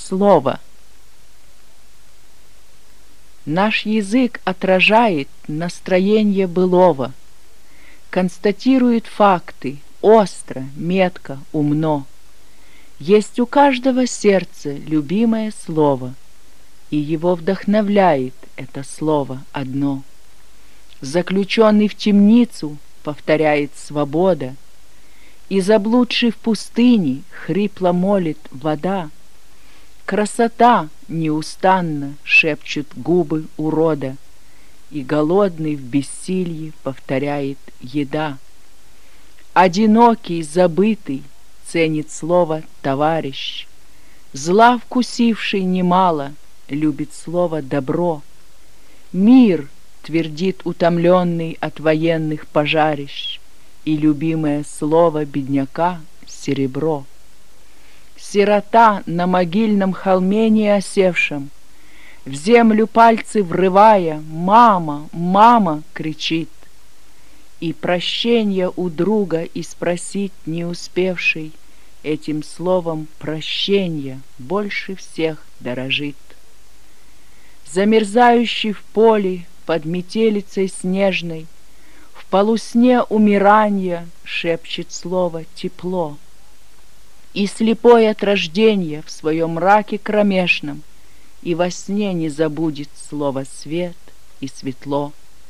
слово. Наш язык отражает настроение былого, констатирует факты остро, метко, умно. Есть у каждого сердца любимое слово, и его вдохновляет это слово одно. Заключенный в темницу повторяет свобода, и заблудший в пустыне хрипло молит вода. Красота неустанно шепчут губы урода, и голодный в бессилье повторяет еда. Одинокий, забытый ценит слово товарищ, зла вкусивший немало любит слово добро. Мир твердит утомленный от военных пожарищ, и любимое слово бедняка — серебро. Сирота на могильном холме не осевшем, в землю пальцы врывая, «Мама, мама!» кричит. И прощенья у друга и спросить не успевший этим словом прощенья больше всех дорожит. Замерзающий в поле под метелицей снежной, в полусне умирания шепчет слово тепло. И слепой от рождения в своем мраке кромешном и во сне не забудет слово свет и светло.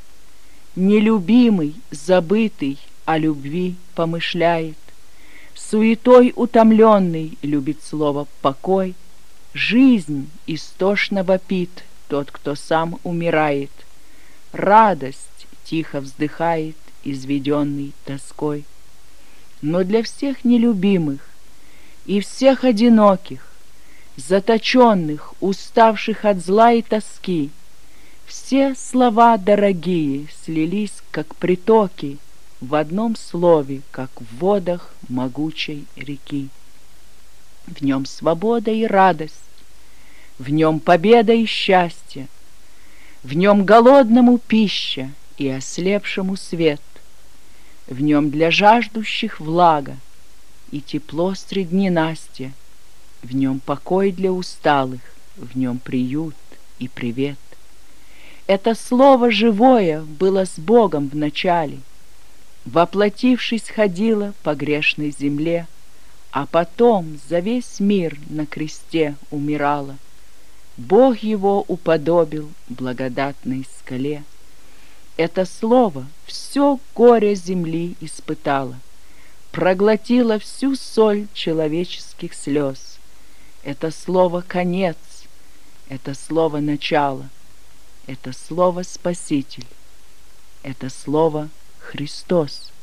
Нелюбимый, забытый о любви помышляет, суетой утомленный любит слово покой. Жизнь истошно вопит тот, кто сам умирает, радость тихо вздыхает, изведенный тоской. Но для всех нелюбимых и всех одиноких, заточенных, уставших от зла и тоски, все слова дорогие слились, как притоки, в одном слове, как в водах могучей реки. В нем свобода и радость, в нем победа и счастье, в нем голодному пища и ослепшему свет, в нем для жаждущих влага и тепло средь ненастья, в нем покой для усталых, в нем приют и привет. Это слово живое было с Богом в начале, воплотившись, ходило по грешной земле, а потом за весь мир на кресте умирало. Бог его уподобил благодатной скале. Это слово все горе земли испытало, проглотило всю соль человеческих слез. Это слово конец, это слово начало, это слово Спаситель, это слово Христос.